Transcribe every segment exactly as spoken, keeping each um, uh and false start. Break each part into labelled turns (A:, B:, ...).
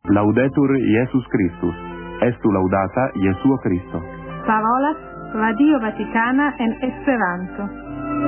A: Laudetur Jesus Christus. Estu laudata Jesuo Christo.
B: Parolas Radio Vaticana en Esperanto.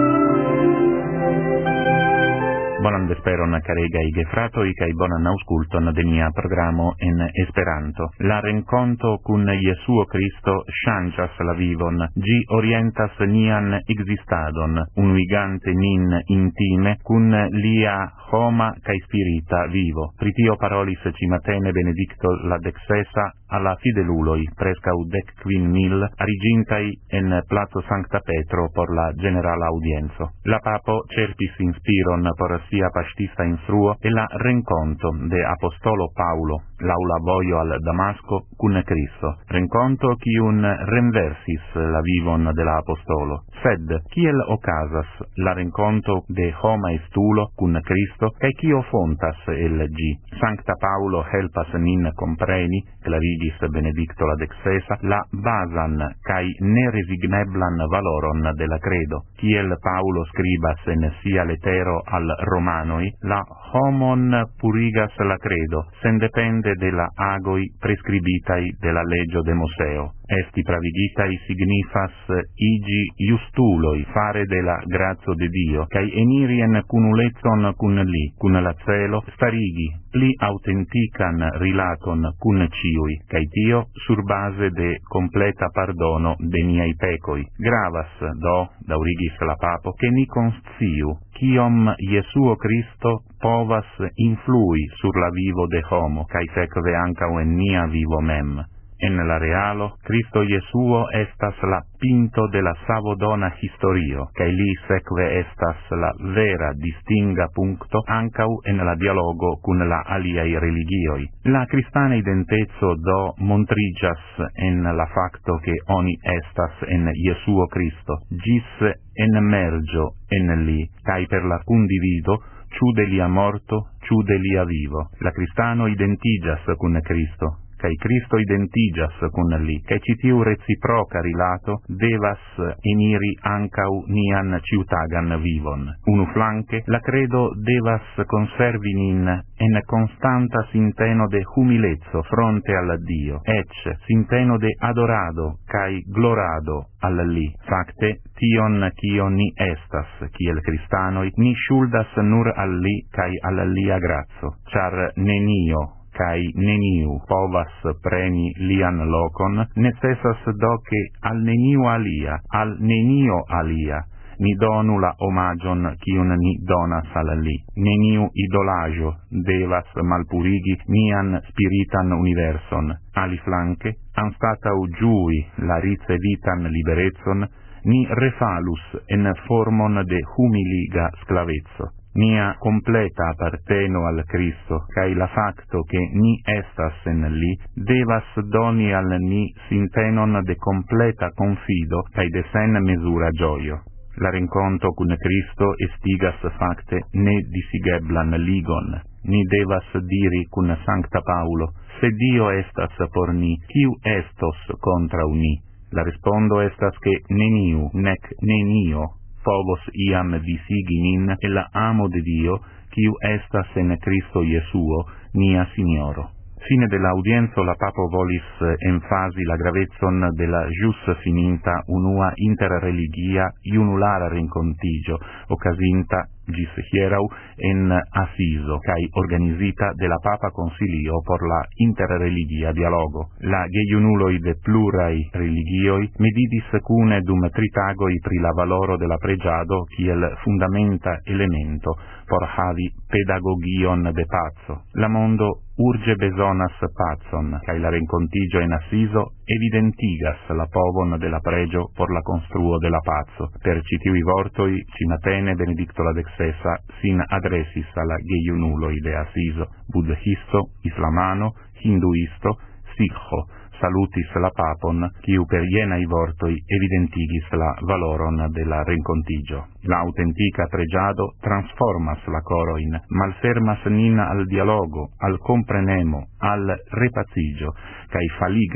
C: Bonan vesperon, caregaj gefratoj, kaj bonan aŭskulton de nia programo en Esperanto. La renkonto kun Jesuo Kristo ŝanĝas la vivon. Ĝi orientas nian ekzistadon, unuigante nin intime kun lia homa kaj spirita vivo. Pri tio parolis cimatene Benedikto la deksesa alla fideluloi, prescau dec quin mil, arigintai en Plazo Sancta Petro por la generala audienzo. La papo cerpis inspiron por sia pastista instruo e la renconto de Apostolo Paulo, laula voio al Damasco, cun Cristo. Renconto quiun renversis la vivon de la Apostolo. Sed, kiel ocasas la renconto de homa estulo cun Cristo, e quio fontas el gi. Sancta Paulo helpas nin compreni, clarigis Benedicto la dexesa, la basan cae neresigneblan valoron de la credo. Kiel Paulo scribas en sia letero al Romanoi, la homon purigas la credo, sen depende de la agoi prescribitai de la legio de Moseo. Esti pravigitai signifas igi justuloi, fare de la grazio de Dio, cae enirien cunulezon cun li, cun la celo, starigi, pli autentican rilaton cun ciui, cae tio sur base de completa pardono de niai pecoi. Gravas, do, daurigis la papo, che ni consciu, quiom Jesuo Christo povas influi sur la vivo de homo, cae secve ancau en nia vivo mem. En la realo, Cristo Jesuo estas la pinto de la savodona historio, cae li sekve estas la vera distinga puncto ancau en la dialogo cun la aliai religioi. La cristana identezo do montrigas en la facto che oni estas en Jesuo Cristo, gis emergio en li, cae per la condivido, ciu de lia morto, ciu de lia vivo. La cristano identigas cun Cristo, cae Cristo identigas cun li, cae citiu reciproca rilato devas eniri ancau nian ciutagan vivon. Unu flanque, la credo devas conservi nin en constanta sinteno de humilezzo fronte al Dio, ec sinteno de adorado cae glorado al li. Facte, tion cio ni estas, kiel cristanoi, ni shuldas nur al li cae al lia grazzo, char nenio cae neniu povas preni lian locon, necessas doce al neniu alia, al nenio alia, ni donu la omagion cium ni donas al li. Neniu idolajo devas malpurigi nian spiritan universon. Aliflanque, anstatau giui la ricevitan liberezon, ni refalus en formon de humiliga sclavezzo. Nia completa apparteno al Cristo, cae la facto che ni estas en li, devas doni al ni sintenon de completa confido cae de sen mesura gioio. La renconto cun Cristo estigas facte ne disigeblan ligon. Ni devas diri cun Sancta Paulo, se Dio estas por ni, kiu estos contra ni? La respondo estas che neniu, nec nenio, povos iam disigi nin e la amo de Dio, quiu estas en Cristo Jesuo, nia Signoro. Fine de la audienzo la papo volis enfasi la gravezzon de la jus fininta unua interreligia iunulara rencontigio, occasinta gis hierau en Asiso, cae organizita de la Papa Consilio por la interreligia dialogo. La geiunuloi de plurai religioi medidis cune dum tritagoi pri la valoro de la pregiado kiel fundamenta elemento por havi pedagogion de pazzo. La mondo urge besonas pazon, cae la rencontigio en Asiso evidentigas la povon de la pregio por la construo de la pazzo. Per citiui vortoi, cimatene Benedicto la dexesa sin adressis alla geiunuloi de Asiso, buddhisto, islamano, hinduisto, sikho, salutis la papon, quiu per ienai vortoi evidentigis la valoron de la rencontigio. La autentica pregiado transformas la coroin, malfermas nin al dialogo, al comprenemo, al repacigio, cae faligas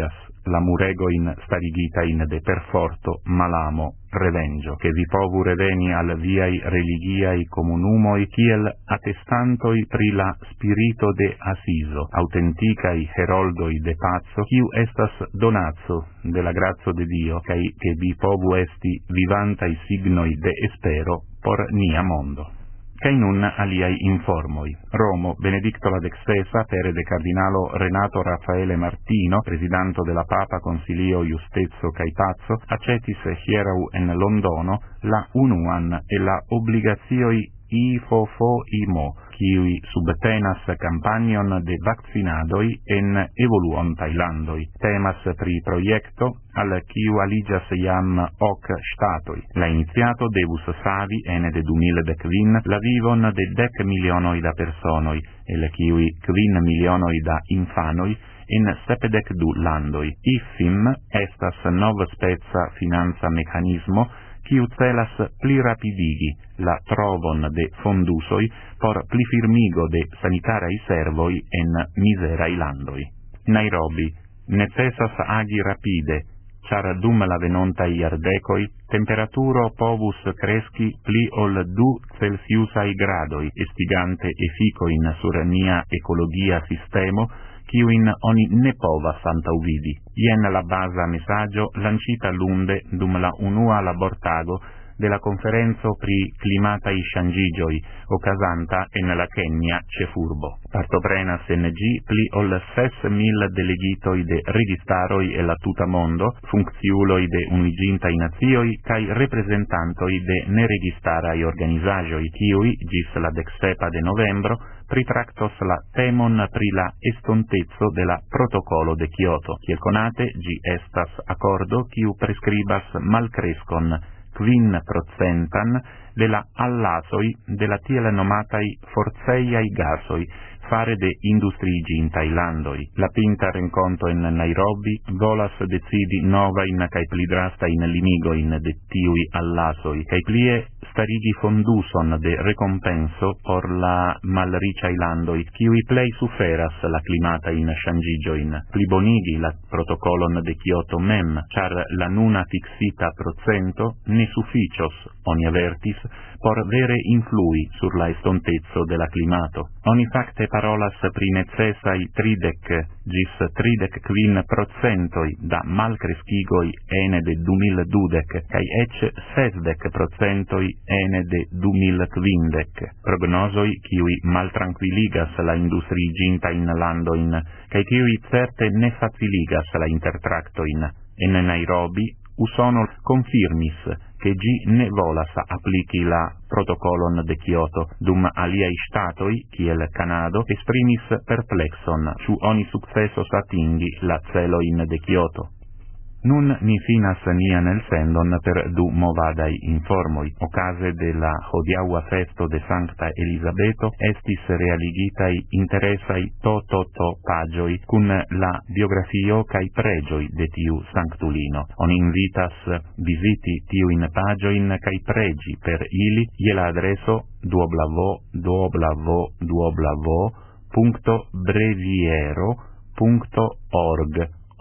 C: la muregoin starigitain de perforto malamo revengio, che vi povure veni al viai religiai comunumoi, kiel attestantoi pri la spirito de Asiso, autenticai heroldoi de pazzo, kiu estas donazzo de la grazzo de Dio, kai che vi povu esti vivantai signoi de espero por nia mondo. Kai nun aliai informoi. Romo, Benedicto la Dextesa, pere de cardinalo Renato Raffaele Martino, presidanto della Papa Consilio Justezzo kai Pazzo, accetis hierau en Londono la unuan e la obligazioi I F O F O I M O, kiui subtenas campanion de vaccinadoi en evoluontai landoi. Temas pri proiecto al kiu aligas iam hoc statoi. La iniziato devus savi ene de du mil decvin la vivon de dec milionoi da personoi, el kiui quin milionoi da infanoi, in sepdec du landoi. I F I M estas nov spezza finanza mecanismo kiu celas pli rapidigi la trovon de fondusoi por pli firmigo de sanitarai servoi en miserai landoi. Nairobi, necessas agi rapide, char dum la venontai iardecoi temperaturo povus cresci pli ol du Celsiusai gradoi, estigante efficoin sur nia ecologia sistemo, kiuin oni ne povas antaŭvidi. Jen la baza messaggio lancita lunde dum la unua labortago de la conferenzo pri climatai shangigioi, ocasanta en la Kenya cefurbo. Partoprenas en gi pli ol ses mil delegitoi de registaroi e la tuta mondo, funcciuloi de unigintai nazioi, kai representantoi de neregistarai organizagioi, kiui, gis la dexsepa de novembro, pritractos la temon pri la estontezzo de la protocolo de Kyoto. Kiel conate, gi estas accordo kiu prescribas malcrescon quin procentan de la allasoi de la tiel nomatai forceiai gasoi fare de industriigintai landoi. La pinta renconto in Nairobi volas decidi nova in cae pli drasta in limigo in de tiui allasoi, cae plie starigi fonduson de recompenso por la malriciai landoi, kiui plei suferas la climata in shangigioin, plibonigi la protocolon de Kyoto mem, char la nuna fixita procento ne sufficios, oni avertis, por vere influi sur la estontezzo de la climato. Oni facte parolas pri necessai tridec gis tridec quin procentoi da malcrescigoi ene de du mil dudec, cae ec sesdec procentoi ene de du mil quindec. Prognosoi kiui maltranquilligas la industriiginta in landoin, cae kiui certe ne faciligas la intertractoin. En Nairobi, Usono confirmis che gi ne volas applici la protocolon de Kyoto, dum aliai statoi, kiel Canado, esprimis perplexon, ciu oni successos atingi la celoin de Kyoto. Nun ni finas nian elsendon per du movadai informoi. Ocase de la hodiaua festo de Sancta Elisabeto estis realigitai interesai to-to-to pagioi cun la biografio cae pregioi de tiu sanctulino. On invitas visiti tiuin pagioin cae pregi per ili je la adreso duoblavo duoblavo duoblavo punto breviero punto org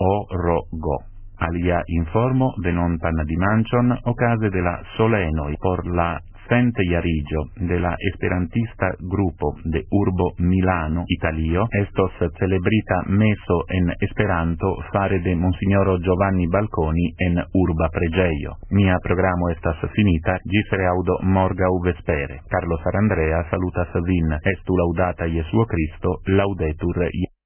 C: orogo. Alia informo venontan dimancion ocase de la solenoi por la cent iarigio de la esperantista gruppo de urbo Milano, Italio, estos celebrita meso en Esperanto fare de Monsignoro Giovanni Balconi en urba pregeio. Mia programo estas finita, gis reaudo morgau vespere. Carlo Sarandrea salutas vin, estu laudata Jesuo Cristo, laudetur